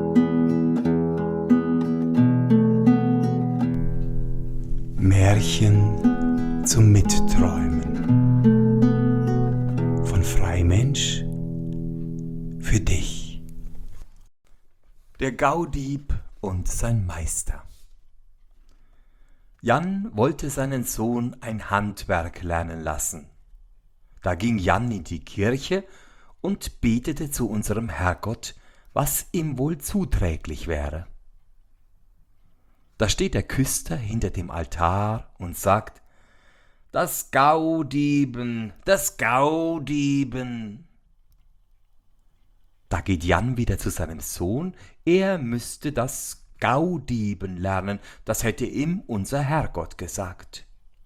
Märchen zum Mitträumen von Freimensch für dich. Der Gaudieb und sein Meister. Jan wollte seinen Sohn ein Handwerk lernen lassen. Da ging Jan in die Kirche und betete zu unserem Herrgott, was ihm wohl zuträglich wäre. Da steht der Küster hinter dem Altar und sagt: Das Gaudieben, das Gaudieben. Da geht Jan wieder zu seinem Sohn, er müsste das Gaudieben lernen, das hätte ihm unser Herrgott gesagt.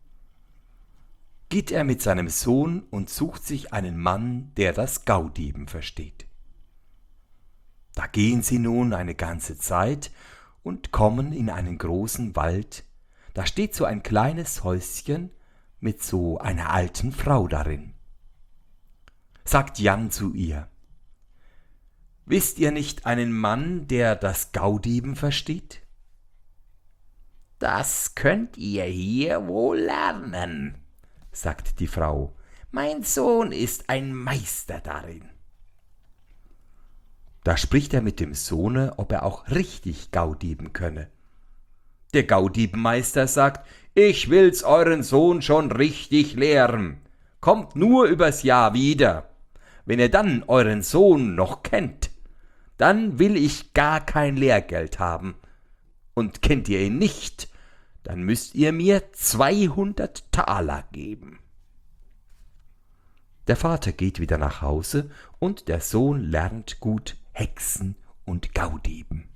Geht er mit seinem Sohn und sucht sich einen Mann, der das Gaudieben versteht. Da gehen sie nun eine ganze Zeit und kommen in einen großen Wald. Da steht so ein kleines Häuschen mit so einer alten Frau darin. Sagt Jan zu ihr: Wisst ihr nicht einen Mann, der das Gaudieben versteht? Das könnt ihr hier wohl lernen, sagt die Frau. Mein Sohn ist ein Meister darin. Da spricht er mit dem Sohne, ob er auch richtig Gaudieben könne. Der Gaudiebenmeister sagt: Ich will's euren Sohn schon richtig lehren. Kommt nur übers Jahr wieder. Wenn ihr dann euren Sohn noch kennt, dann will ich gar kein Lehrgeld haben. Und kennt ihr ihn nicht, dann müsst ihr mir 200 Taler geben. Der Vater geht wieder nach Hause und der Sohn lernt gut Hexen und Gaudieben.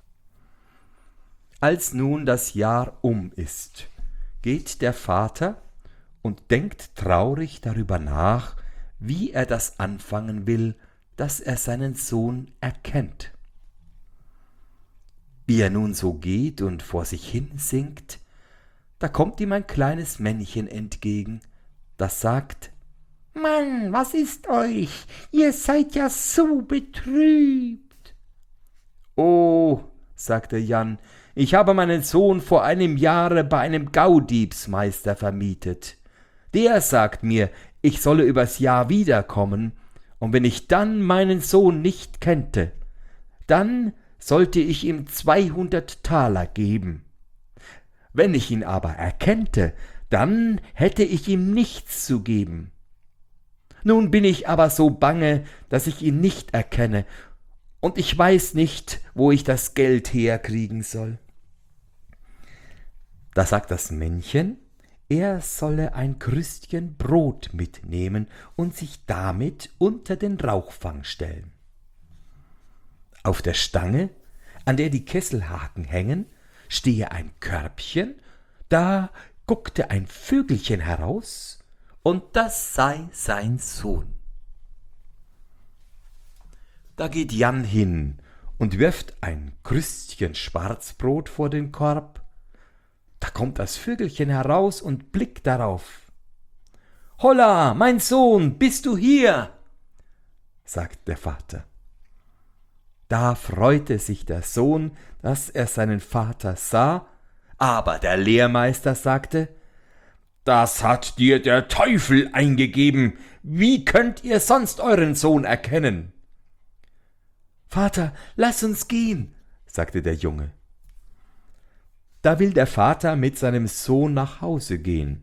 Als nun das Jahr um ist, geht der Vater und denkt traurig darüber nach, wie er das anfangen will, dass er seinen Sohn erkennt. Wie er nun so geht und vor sich hin singt, da kommt ihm ein kleines Männchen entgegen, das sagt: Mann, was ist euch? Ihr seid ja so betrübt. »Oh«, sagte Jan, »ich habe meinen Sohn vor einem Jahre bei einem Gaudiebsmeister vermietet. Der sagt mir, ich solle übers Jahr wiederkommen, und wenn ich dann meinen Sohn nicht kennte, dann sollte ich ihm 200 Taler geben. Wenn ich ihn aber erkennte, dann hätte ich ihm nichts zu geben. Nun bin ich aber so bange, dass ich ihn nicht erkenne, und ich weiß nicht, wo ich das Geld herkriegen soll.« Da sagt das Männchen, er solle ein Krüstchen Brot mitnehmen und sich damit unter den Rauchfang stellen. Auf der Stange, an der die Kesselhaken hängen, stehe ein Körbchen, da guckte ein Vögelchen heraus, und das sei sein Sohn. Da geht Jan hin und wirft ein Krüstchen Schwarzbrot vor den Korb. Da kommt das Vögelchen heraus und blickt darauf. »Holla, mein Sohn, bist du hier?« sagt der Vater. Da freute sich der Sohn, dass er seinen Vater sah, aber der Lehrmeister sagte: »Das hat dir der Teufel eingegeben. Wie könnt ihr sonst euren Sohn erkennen?« »Vater, lass uns gehen«, sagte der Junge. Da will der Vater mit seinem Sohn nach Hause gehen.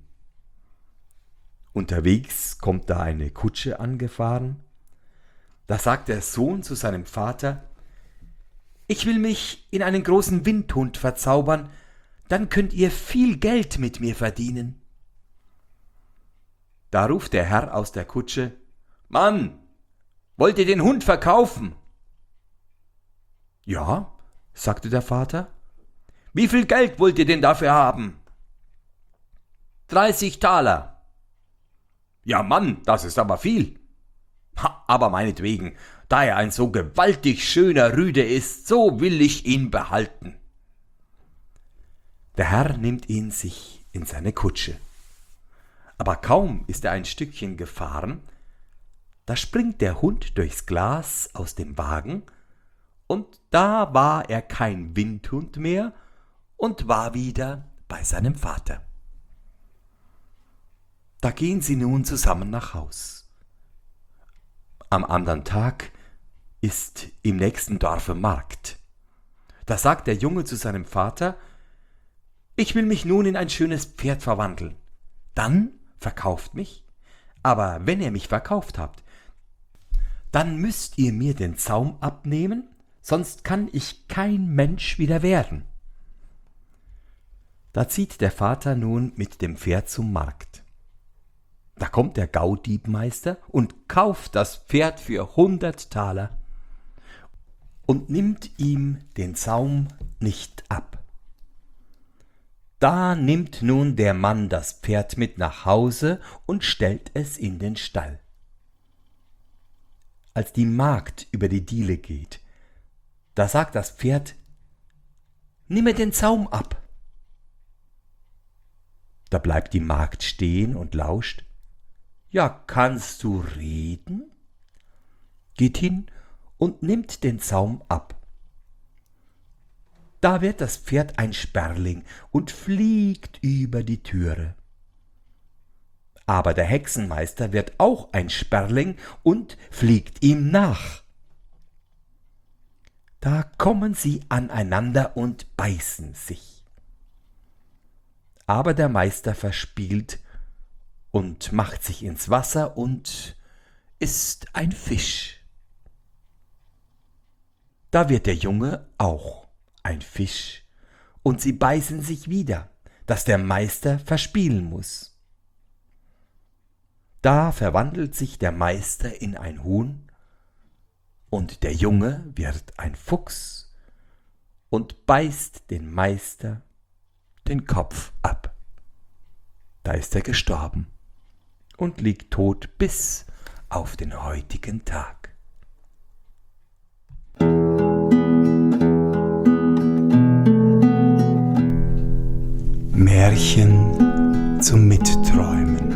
Unterwegs kommt da eine Kutsche angefahren. Da sagt der Sohn zu seinem Vater: »Ich will mich in einen großen Windhund verzaubern, dann könnt ihr viel Geld mit mir verdienen.« Da ruft der Herr aus der Kutsche: »Mann, wollt ihr den Hund verkaufen?« »Ja«, sagte der Vater. »Wie viel Geld wollt ihr denn dafür haben?« »30 Taler.« »Ja, Mann, das ist aber viel.« »Aber meinetwegen, da er ein so gewaltig schöner Rüde ist, so will ich ihn behalten.« Der Herr nimmt ihn sich in seine Kutsche. Aber kaum ist er ein Stückchen gefahren, da springt der Hund durchs Glas aus dem Wagen und da war er kein Windhund mehr und war wieder bei seinem Vater. Da gehen sie nun zusammen nach Haus. Am anderen Tag ist im nächsten Dorfe Markt. Da sagt der Junge zu seinem Vater: Ich will mich nun in ein schönes Pferd verwandeln. Dann verkauft mich, aber wenn ihr mich verkauft habt, dann müsst ihr mir den Zaum abnehmen, sonst kann ich kein Mensch wieder werden. Da zieht der Vater nun mit dem Pferd zum Markt. Da kommt der Gaudiebmeister und kauft das Pferd für 100 Taler und nimmt ihm den Zaum nicht ab. Da nimmt nun der Mann das Pferd mit nach Hause und stellt es in den Stall. Als die Magd über die Diele geht, da sagt das Pferd: Nimm mir den Zaum ab. Da bleibt die Magd stehen und lauscht. Ja, kannst du reden? Geht hin und nimmt den Zaum ab. Da wird das Pferd ein Sperling und fliegt über die Türe. Aber der Hexenmeister wird auch ein Sperling und fliegt ihm nach. Da kommen sie aneinander und beißen sich. Aber der Meister verspielt und macht sich ins Wasser und ist ein Fisch. Da wird der Junge auch ein Fisch, und sie beißen sich wieder, dass der Meister verspielen muß. Da verwandelt sich der Meister in ein Huhn, und der Junge wird ein Fuchs und beißt den Meister den Kopf ab. Da ist er gestorben und liegt tot bis auf den heutigen Tag. Märchen zum Mitträumen.